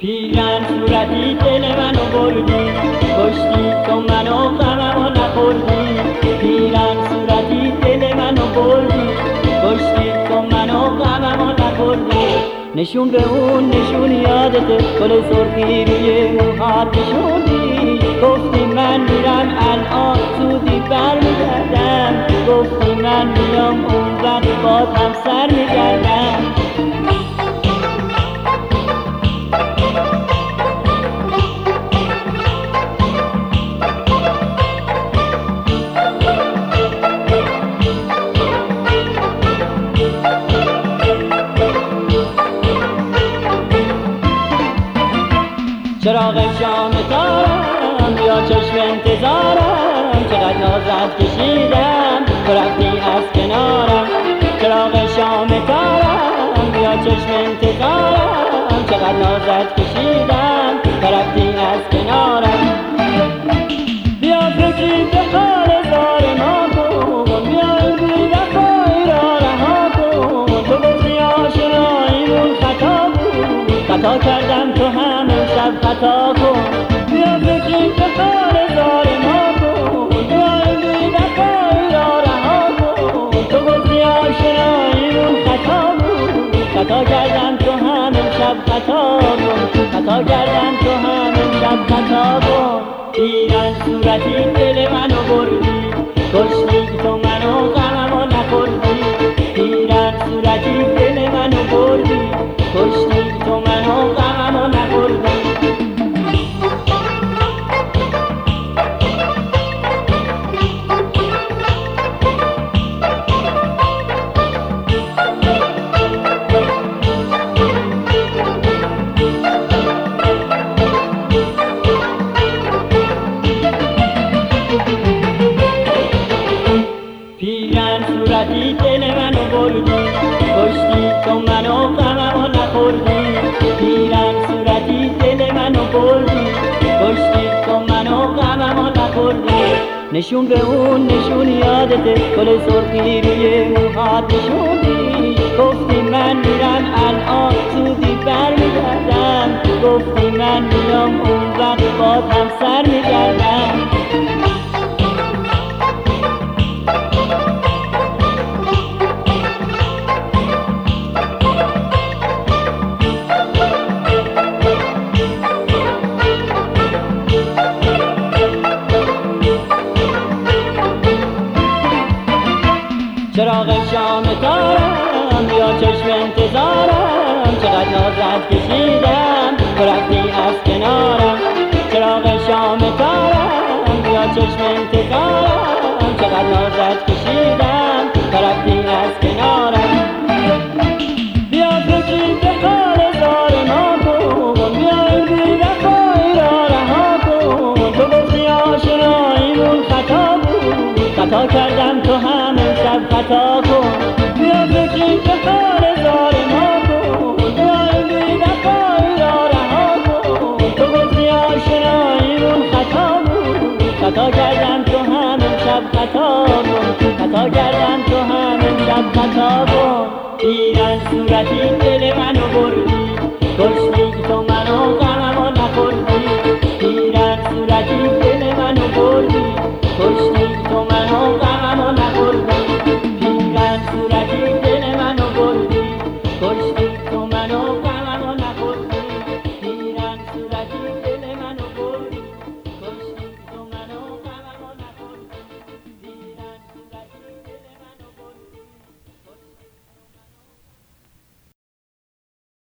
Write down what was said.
پیرن صورتی دل منو بردی، کشتی تو منو غممو نخوردی. پیرن صورتی دل منو بردی، کشتی تو منو غممو نخوردی. نشون به اون نشون یادته، گل سرخی روی موهات نشوندی. گفتی من میرم الان زودی برمیگردم، گفتی من میام اون وقت باز هم سر میگردم. چراغ شام تارم بیا چشم انتظارم، چقدر نازت کشیدم تو رفتی از کنارم. چراغ شام تارم بیا چشم انتظارم، چقدر نازت کشیدم تو رفتی از کنارم. بیا فکری به حال زار ما کن، بیا این بی‌وفایی را رها کن. تو گفتی آشناییمون خطا بود، خطا کردم تو هم امشب خطا کن. بیا فکری به حال زار ما کن، بیا این بی‌وفایی را رها کن. تو گفتی آشناییمون خطا بود، خطا کردم تو هم امشب خطا کن. خطا کردم تو هم امشب خطا کن. پیرن صورتی دل منو بردی، کشتی تو منو غممو نخوردی. پیرن صورتی دل منو بردی، کشتی تو منو غممو نخوردی. پیرن صورتی دل منو بردی، کشتی تو منو غممو نخوردی. پیرن صورتی دل منو بردی، کشتی تو منو غممو نخوردی. نشون به اون نشون یادته، گل سرخی روی موهات نشوندی. گفتی من میرم الان زودی برمیگردم، گفتی من میام اون وقت باز هم سر میگردم. چراغ شام تارم بیا چشم انتظارم، چقدر نازت کشیدم تو رفتی از کنارم. چراغ شام تارم بیا چشم انتظارم، چقدر نازت کشیدم تو رفتی از کنارم. بیا فکری به حال زار ما کن، بیا این بی‌وفایی را رها کن. تو گفتی آشناییمون خطا بود، خطا کردم تو هم امشب خطا کن. بیا فکری به حال زار ما کن، بیا این بی‌وفایی را رها کن. تو گفتی آشناییمون خطا بود، خطا کردم تو هم امشب خطا کن. خطا کردم تو هم امشب خطا کن. پیرن صورتی دل منو بردی،